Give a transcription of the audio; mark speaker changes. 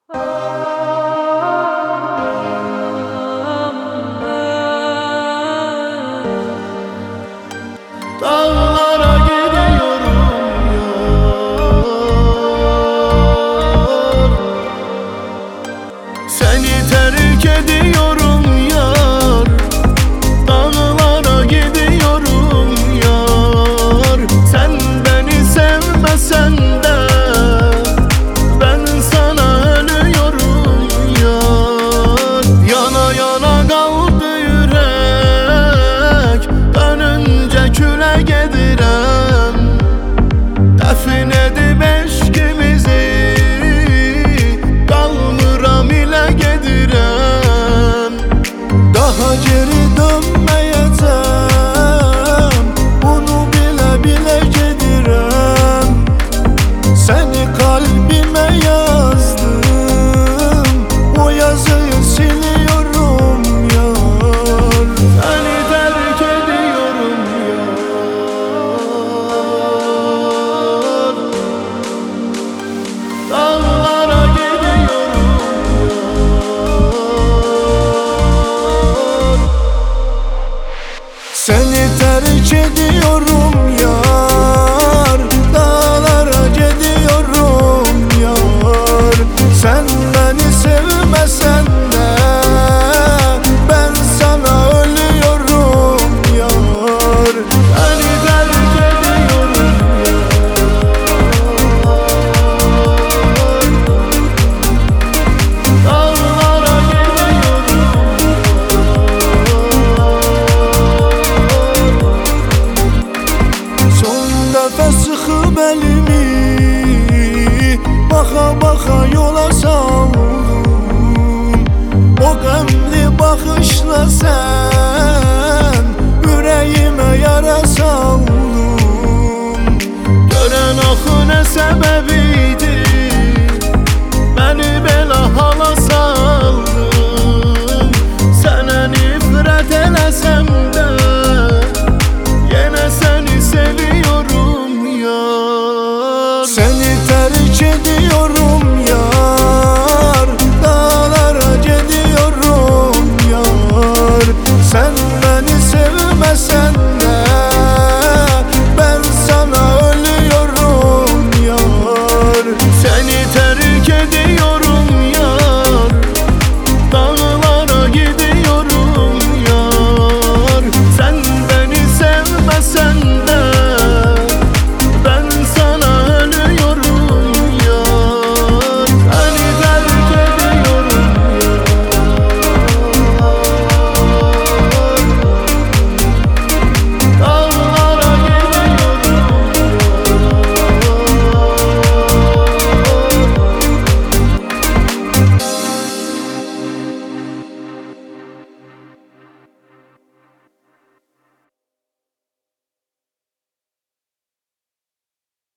Speaker 1: Dağlara gidiyorum yar, seni terk ediyorum yar. Dağlara gidiyorum yar, sen beni sevmesen de ben sana ölüyorum yar. Yana yana kaldı yürek, dönünce küle gedirem. Dəfn edib eşkimizi, qalmıram ilə gedirəm. Daha geri dönməyəcəm, bunu bilə bilə gedirəm. Səni kalbime yazdım, o yazıyı siliyorum yar. Səni terk ediyorum yar, dağlara gidiyorum yar. Seni terk ediyorum yar, dağlara gidiyorum yar. Sen beni sevmesen de ben sana ölüyorum yar. Seni terk ediyorum yar, dağlara gidiyorum yar. Son dəfə sıxıb əlimi, baxa baxa yola saldım. O qəmli baxışla sən ürəyimə yara saldın. Görən axı nə səbəbi